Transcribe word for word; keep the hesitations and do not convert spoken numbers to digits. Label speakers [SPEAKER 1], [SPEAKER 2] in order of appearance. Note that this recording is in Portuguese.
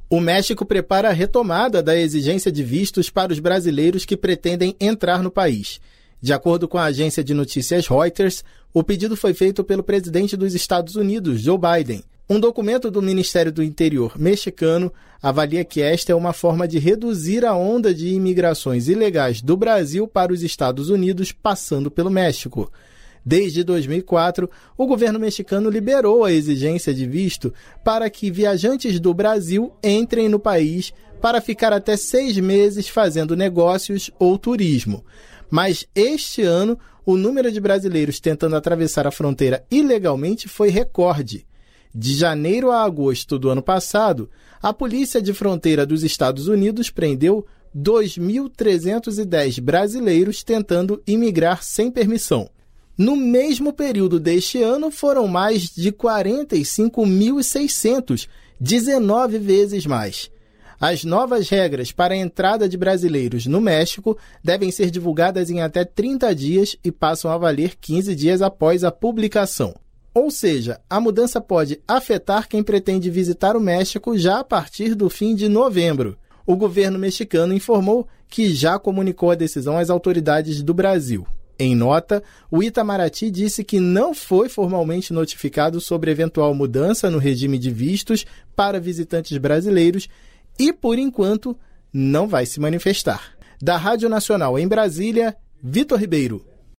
[SPEAKER 1] O México prepara a retomada da exigência de vistos para os brasileiros que pretendem entrar no país. De acordo com a agência de notícias Reuters, o pedido foi feito pelo presidente dos Estados Unidos, Joe Biden. Um documento do Ministério do Interior mexicano avalia que esta é uma forma de reduzir a onda de imigrações ilegais do Brasil para os Estados Unidos, passando pelo México. Desde dois mil e quatro, o governo mexicano liberou a exigência de visto para que viajantes do Brasil entrem no país para ficar até seis meses fazendo negócios ou turismo. Mas este ano, o número de brasileiros tentando atravessar a fronteira ilegalmente foi recorde. De janeiro a agosto do ano passado, a Polícia de Fronteira dos Estados Unidos prendeu dois mil trezentos e dez brasileiros tentando imigrar sem permissão. No mesmo período deste ano, foram mais de quarenta e cinco mil e seiscentos, dezenove vezes mais. As novas regras para a entrada de brasileiros no México devem ser divulgadas em até trinta dias e passam a valer quinze dias após a publicação. Ou seja, a mudança pode afetar quem pretende visitar o México já a partir do fim de novembro. O governo mexicano informou que já comunicou a decisão às autoridades do Brasil. Em nota, o Itamaraty disse que não foi formalmente notificado sobre eventual mudança no regime de vistos para visitantes brasileiros e, por enquanto, não vai se manifestar. Da Rádio Nacional em Brasília, Vitor Ribeiro.